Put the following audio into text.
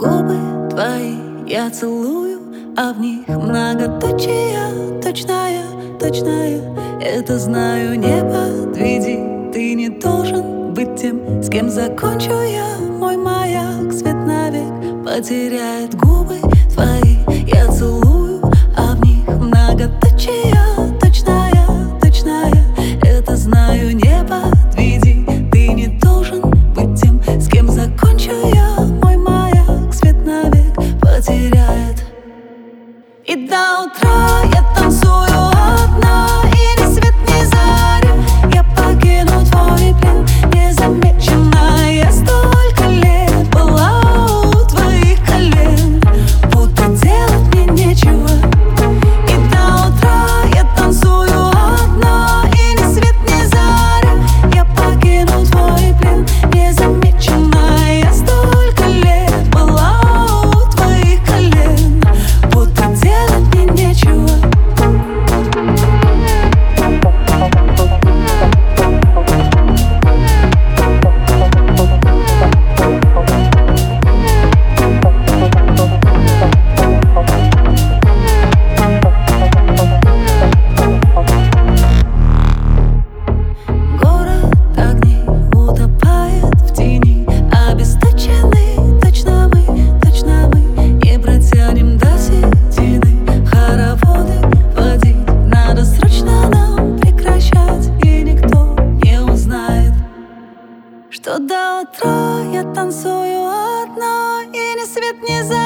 Губы твои я целую, а в них многоточие, точная, точная. Это знаю, не подведи, ты не должен быть тем, с кем закончу я. Мой маяк свет навек потеряет. Губы твои я целую, а в них многоточие, точная, точная. Это знаю, не подведи, ты не должен быть тем, с кем закончу я. Мой маяк свет навек потеряет. И до утра я танцую одна, и ни свет, ни заря я покину твой плен незамеченно. Я столько лет была у твоих колен, будто делать мне нечего. И до утра я танцую одна, и ни свет, ни заря я покину твой плен незамеченно. Я столько лет была у твоих колен, будто делать мне нечего. Город огней утопает в тени, обесточены. Точно мы не протянем до середины. Хороводы водить надо срочно нам прекращать, и никто не узнает, что до утра я танцую одна, и ни свет, ни заря